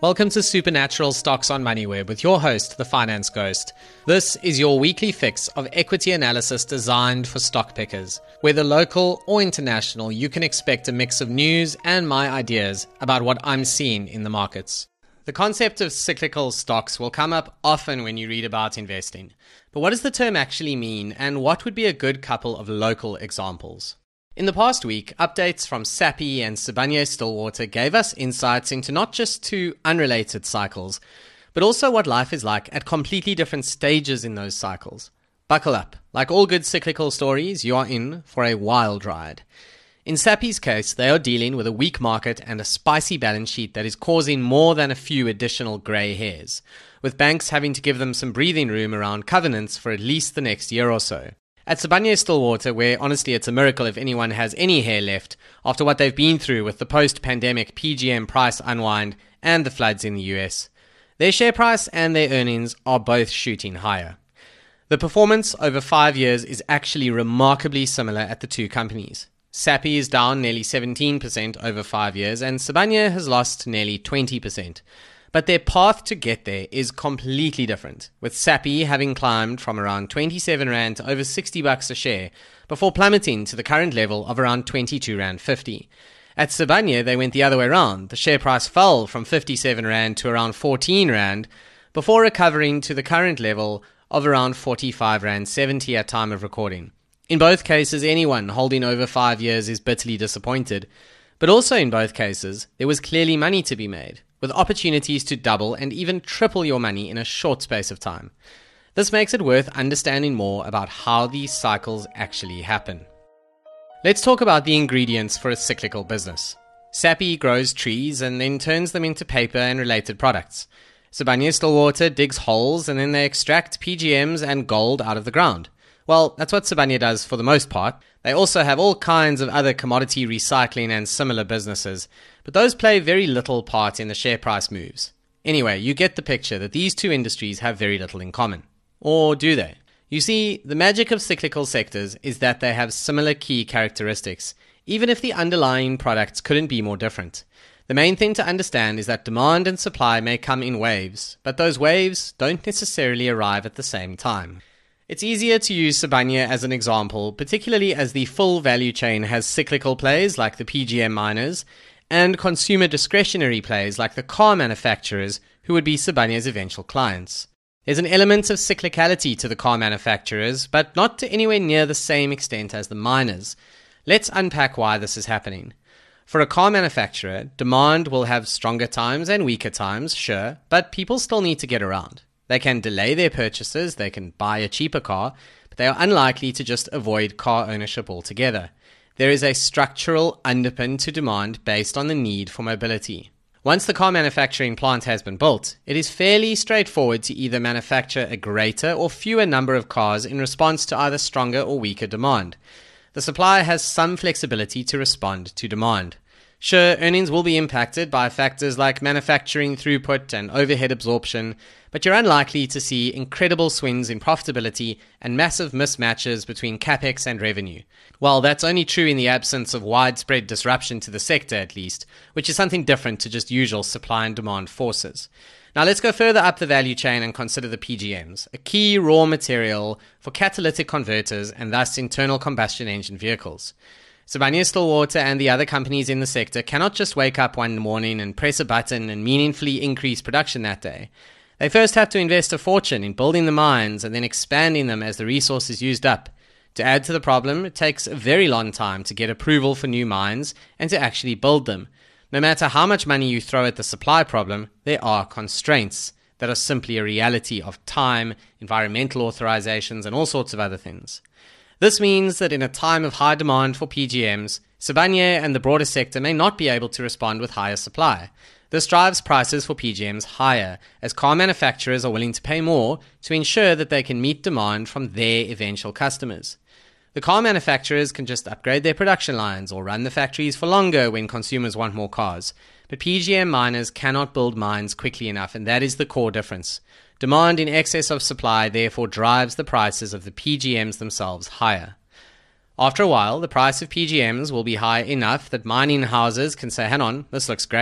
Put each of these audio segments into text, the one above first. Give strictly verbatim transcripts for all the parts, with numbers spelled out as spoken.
Welcome to Supernatural Stocks on MoneyWeb with your host, the Finance Ghost. This is your weekly fix of equity analysis designed for stock pickers. Whether local or international, you can expect a mix of news and my ideas about what I'm seeing in the markets. The concept of cyclical stocks will come up often when you read about investing. But what does the term actually mean, and what would be a good couple of local examples? In the past week, updates from Sappi and Sibanye-Stillwater gave us insights into not just two unrelated cycles, but also what life is like at completely different stages in those cycles. Buckle up. Like all good cyclical stories, you are in for a wild ride. In Sappi's case, they are dealing with a weak market and a spicy balance sheet that is causing more than a few additional grey hairs, with banks having to give them some breathing room around covenants for at least the next year or so. At Sibanye-Stillwater, where honestly it's a miracle if anyone has any hair left after what they've been through with the post-pandemic P G M price unwind and the floods in the U S, their share price and their earnings are both shooting higher. The performance over five years is actually remarkably similar at the two companies. Sappi is down nearly seventeen percent over five years and Sibanye has lost nearly twenty percent. But their path to get there is completely different, with Sappi having climbed from around twenty-seven rand to over sixty bucks a share before plummeting to the current level of around twenty-two rand fifty. At Sibanye, they went the other way around. The share price fell from fifty-seven rand to around fourteen rand before recovering to the current level of around forty-five rand seventy at time of recording. In both cases, anyone holding over five years is bitterly disappointed, but also in both cases, there was clearly money to be made, with opportunities to double and even triple your money in a short space of time. This makes it worth understanding more about how these cycles actually happen. Let's talk about the ingredients for a cyclical business. Sappi grows trees and then turns them into paper and related products. Sibanye-Stillwater digs holes and then they extract P G Ms and gold out of the ground. Well, that's what Sibanye does for the most part. They also have all kinds of other commodity recycling and similar businesses, but those play very little part in the share price moves. Anyway, you get the picture that these two industries have very little in common. Or do they? You see, the magic of cyclical sectors is that they have similar key characteristics, even if the underlying products couldn't be more different. The main thing to understand is that demand and supply may come in waves, but those waves don't necessarily arrive at the same time. It's easier to use Sibanye as an example, particularly as the full value chain has cyclical plays like the P G M miners and consumer discretionary plays like the car manufacturers who would be Sibanye's eventual clients. There's an element of cyclicality to the car manufacturers, but not to anywhere near the same extent as the miners. Let's unpack why this is happening. For a car manufacturer, demand will have stronger times and weaker times, sure, but people still need to get around. They can delay their purchases, they can buy a cheaper car, but they are unlikely to just avoid car ownership altogether. There is a structural underpin to demand based on the need for mobility. Once the car manufacturing plant has been built, it is fairly straightforward to either manufacture a greater or fewer number of cars in response to either stronger or weaker demand. The supplier has some flexibility to respond to demand. Sure, earnings will be impacted by factors like manufacturing throughput and overhead absorption, but you're unlikely to see incredible swings in profitability and massive mismatches between capex and revenue. Well, that's only true in the absence of widespread disruption to the sector at least, which is something different to just usual supply and demand forces. Now let's go further up the value chain and consider the P G Ms, a key raw material for catalytic converters and thus internal combustion engine vehicles. Sibanye-Stillwater and the other companies in the sector cannot just wake up one morning and press a button and meaningfully increase production that day. They first have to invest a fortune in building the mines and then expanding them as the resource is used up. To add to the problem, it takes a very long time to get approval for new mines and to actually build them. No matter how much money you throw at the supply problem, there are constraints that are simply a reality of time, environmental authorizations, and all sorts of other things. This means that in a time of high demand for P G Ms, Sibanye and the broader sector may not be able to respond with higher supply. This drives prices for P G Ms higher, as car manufacturers are willing to pay more to ensure that they can meet demand from their eventual customers. The car manufacturers can just upgrade their production lines or run the factories for longer when consumers want more cars. But P G M miners cannot build mines quickly enough, and that is the core difference. Demand in excess of supply therefore drives the prices of the P G Ms themselves higher. After a while, the price of P G Ms will be high enough that mining houses can say, hang on, this looks great,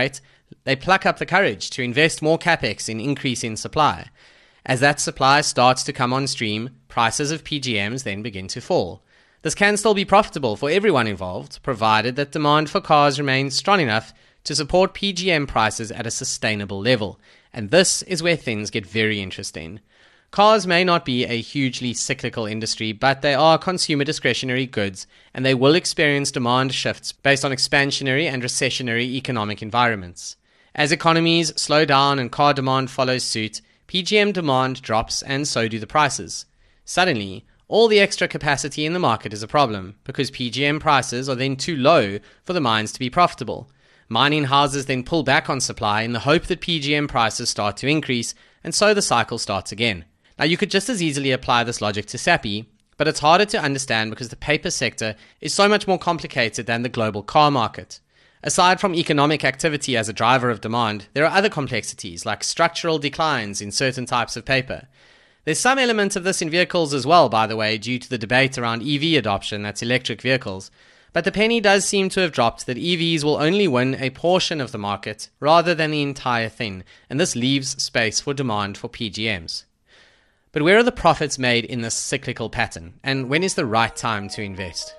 They pluck up the courage to invest more capex in increase in supply. As that supply starts to come on stream, prices of P G Ms then begin to fall. This can still be profitable for everyone involved, provided that demand for cars remains strong enough to support P G M prices at a sustainable level. And this is where things get very interesting. Cars may not be a hugely cyclical industry, but they are consumer discretionary goods, and they will experience demand shifts based on expansionary and recessionary economic environments. As economies slow down and car demand follows suit, P G M demand drops and so do the prices. Suddenly, all the extra capacity in the market is a problem, because P G M prices are then too low for the mines to be profitable. Mining houses then pull back on supply in the hope that P G M prices start to increase, and so the cycle starts again. Now, you could just as easily apply this logic to Sappi, but it's harder to understand because the paper sector is so much more complicated than the global car market. Aside from economic activity as a driver of demand, there are other complexities like structural declines in certain types of paper. There's some element of this in vehicles as well, by the way, due to the debate around E V adoption, that's electric vehicles. But the penny does seem to have dropped that E Vs will only win a portion of the market rather than the entire thing, and this leaves space for demand for P G Ms. But where are the profits made in this cyclical pattern, and when is the right time to invest?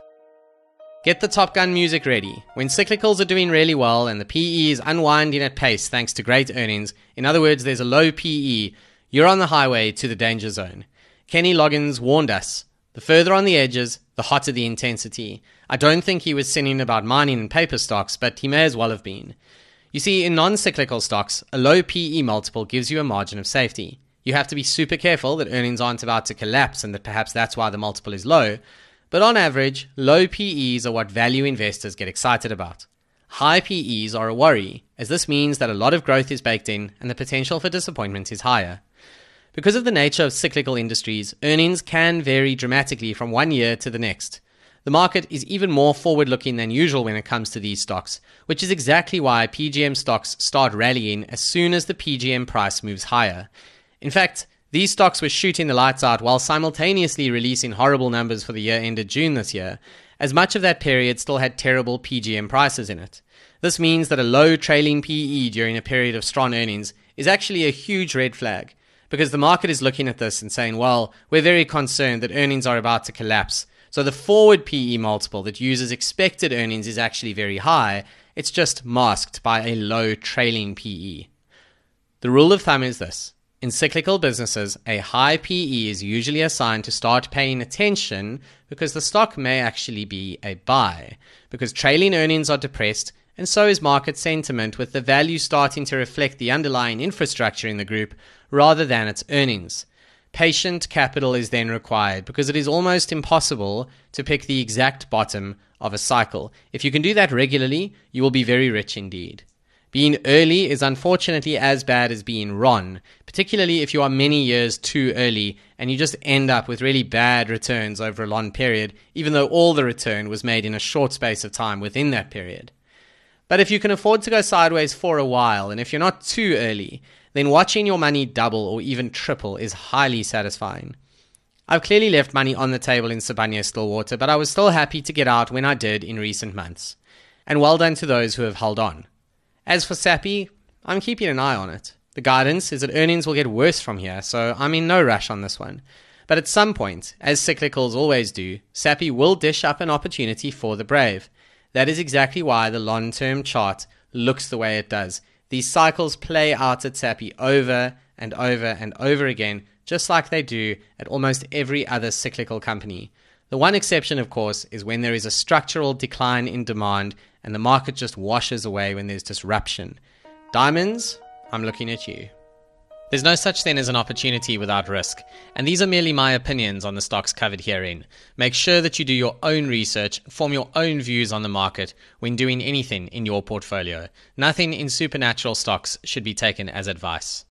Get the Top Gun music ready. When cyclicals are doing really well and the P E is unwinding at pace thanks to great earnings, in other words, there's a low P E, you're on the highway to the danger zone. Kenny Loggins warned us, the further on the edges, the hotter the intensity. I don't think he was sinning about mining and paper stocks, but he may as well have been. You see, in non-cyclical stocks, a low P E multiple gives you a margin of safety. You have to be super careful that earnings aren't about to collapse and that perhaps that's why the multiple is low. But on average, low P Es are what value investors get excited about. High P Es are a worry, as this means that a lot of growth is baked in and the potential for disappointment is higher. Because of the nature of cyclical industries, earnings can vary dramatically from one year to the next. The market is even more forward-looking than usual when it comes to these stocks, which is exactly why P G M stocks start rallying as soon as the P G M price moves higher. In fact, these stocks were shooting the lights out while simultaneously releasing horrible numbers for the year ended June this year, as much of that period still had terrible P G M prices in it. This means that a low trailing P E during a period of strong earnings is actually a huge red flag, because the market is looking at this and saying, well, we're very concerned that earnings are about to collapse. So the forward P E multiple that uses expected earnings is actually very high. It's just masked by a low trailing P E. The rule of thumb is this. In cyclical businesses, a high P E is usually assigned to start paying attention because the stock may actually be a buy, because trailing earnings are depressed, and so is market sentiment, with the value starting to reflect the underlying infrastructure in the group rather than its earnings. Patient capital is then required because it is almost impossible to pick the exact bottom of a cycle. If you can do that regularly, you will be very rich indeed. Being early is unfortunately as bad as being wrong, particularly if you are many years too early and you just end up with really bad returns over a long period, even though all the return was made in a short space of time within that period. But if you can afford to go sideways for a while, and if you're not too early, then watching your money double or even triple is highly satisfying. I've clearly left money on the table in Sibanye-Stillwater, but I was still happy to get out when I did in recent months. And well done to those who have held on. As for Sappi, I'm keeping an eye on it. The guidance is that earnings will get worse from here, so I'm in no rush on this one. But at some point, as cyclicals always do, Sappi will dish up an opportunity for the brave. That is exactly why the long-term chart looks the way it does. These cycles play out at Sappi over and over and over again, just like they do at almost every other cyclical company. The one exception, of course, is when there is a structural decline in demand and the market just washes away when there's disruption. Diamonds, I'm looking at you. There's no such thing as an opportunity without risk, and these are merely my opinions on the stocks covered herein. Make sure that you do your own research, form your own views on the market when doing anything in your portfolio. Nothing in supernatural stocks should be taken as advice.